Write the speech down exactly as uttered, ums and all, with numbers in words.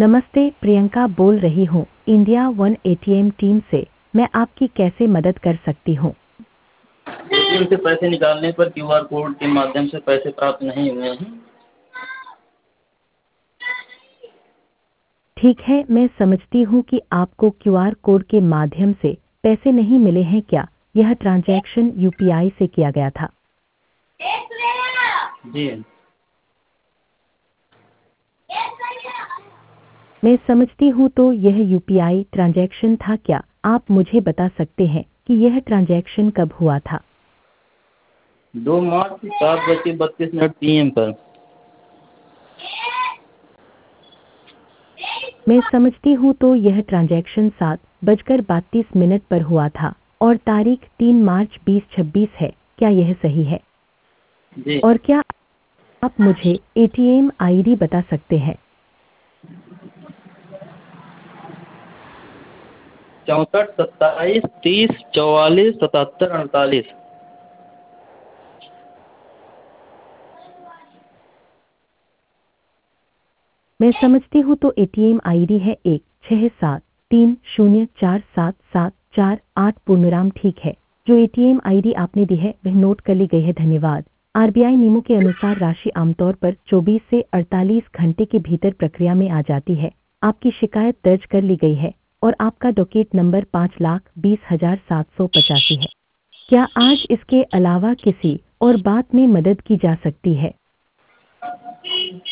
नमस्ते, प्रियंका बोल रही हूँ इंडिया वन एटीएम टीम से। मैं आपकी कैसे मदद कर सकती हूँ? एटीएम से पैसे निकालने पर क्यूआर कोड के माध्यम से पैसे प्राप्त नहीं हुए हैं। ठीक है, मैं समझती हूँ कि आपको क्यूआर कोड के माध्यम से पैसे नहीं मिले हैं। क्या यह ट्रांजैक्शन यूपीआई से किया गया था? जी। मैं समझती हूँ, तो यह यूपीआई ट्रांजैक्शन था। क्या आप मुझे बता सकते हैं कि यह ट्रांजैक्शन कब हुआ था? दो मार्च सात बज के बत्तीस मिनट पी एम पर। मैं समझती हूँ, तो यह ट्रांजैक्शन सात बजकर बत्तीस मिनट पर हुआ था और तारीख तीन मार्च बीस छब्बीस है। क्या यह सही है? जी। और क्या आप मुझे एटीएम आईडी बता सकते हैं? चौंसठ सत्ताईस तीस चौवालीस सतहत्तर अड़तालीस। मैं समझती हूँ, तो एटीएम आईडी है एक छः सात तीन शून्य चार सात सात चार आठ पूर्णविराम। ठीक है, जो एटीएम आईडी आपने दी है वह नोट कर ली गई है। धन्यवाद। आरबीआई नियमों के अनुसार राशि आमतौर पर चौबीस से अड़तालीस घंटे के भीतर प्रक्रिया में आ जाती है। आपकी शिकायत दर्ज कर ली गई है और आपका डॉकेट नंबर पाँच लाख बीस हजार सात सौ पचासी है। क्या आज इसके अलावा किसी और बात में मदद की जा सकती है?